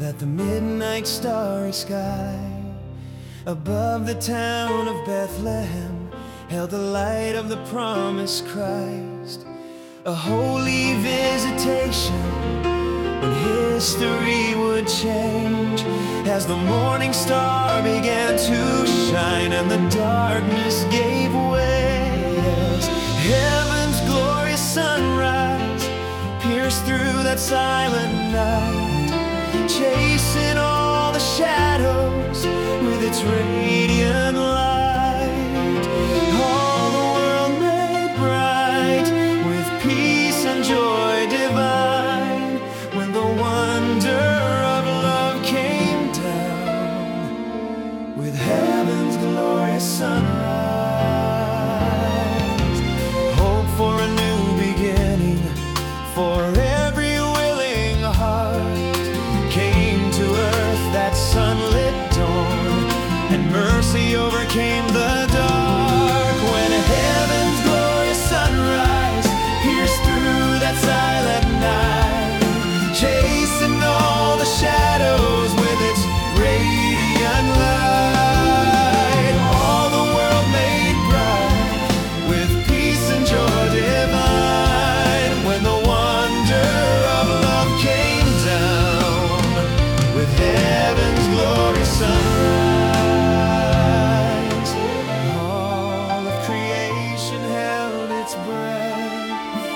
that the midnight starry sky above the town of Bethlehem held the light of the promised Christ, a holy visitation when history would change, as the morning star began to shine and the darkness gave way, as heaven's glorious sunrise pierced through that silent night, chasing all the shadows with its radiant light. All the world made bright with peace and joy divine, when the wonder of love came down with heaven's glorious sunrise. Hope for a new beginning for every willing heart came to earth that sunlit dawn, and mercy overcame the dark when heaven's glorious sunrise pierced through that silent night, chasing all the shadows with its radiant light. All the world made bright with peace and joy divine, when the wonder of love came down with heaven's glorious sunrise. All of creation held its breath,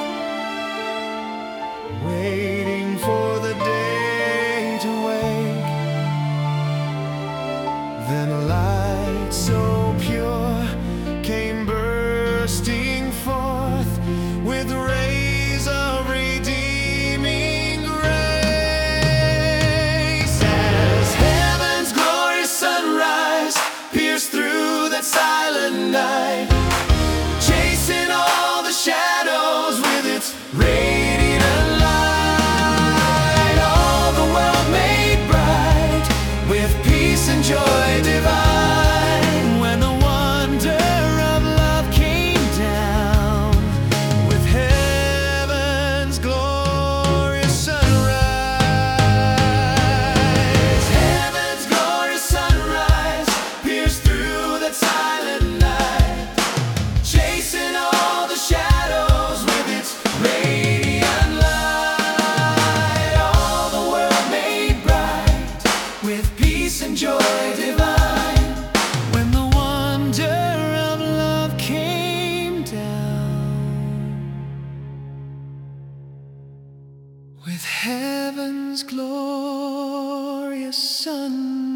waiting for the day to wake. Then light so pure came bursting forth with rays of redeeming grace, as heaven's glorious sunrise pierced through that silent night, chasing all the shadows with its radiant light. All the world made bright with peace and joy divine, when the wonder of love came down with heaven's glorious sunrise. Heaven's glorious sunrise pierced through that silent night, chasing all the shadows with its radiant light. All the world made bright with peace and joy divine, when the wonder of love came down with heaven's glorious sun.